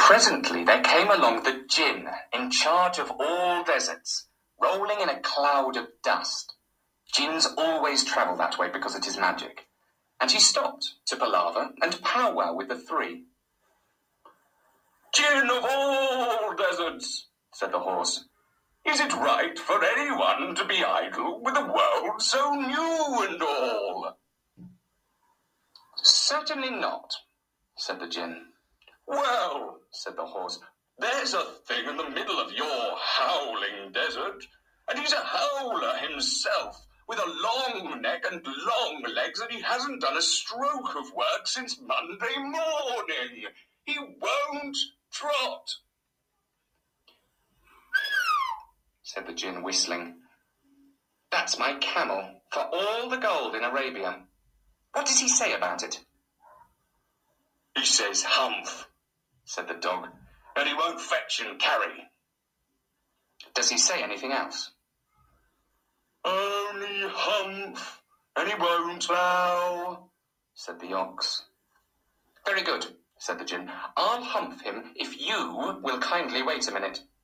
Presently there came along the Djinn, in charge of all deserts, rolling in a cloud of dust. Jinns always travel that way because it is magic. And she stopped to palaver and powwow with the three. "Djinn of all deserts," said the horse, "is it right for anyone to be idle with a world so new and all?" "Certainly not," said the Djinn. "Well," said the horse, "there's a thing in the middle of your howling desert, and he's a howler himself, with a long neck and long legs, and he hasn't done a stroke of work since Monday morning. He won't trot," said the Djinn, whistling. "That's my camel, for all the gold in Arabia. What does he say about it?" "He says humph," said the dog, "and he won't fetch and carry." "Does he say anything else?" "Only humph, and he won't plough," said the ox. "Very good," said the Djinn. "I'll humph him if you will kindly wait a minute."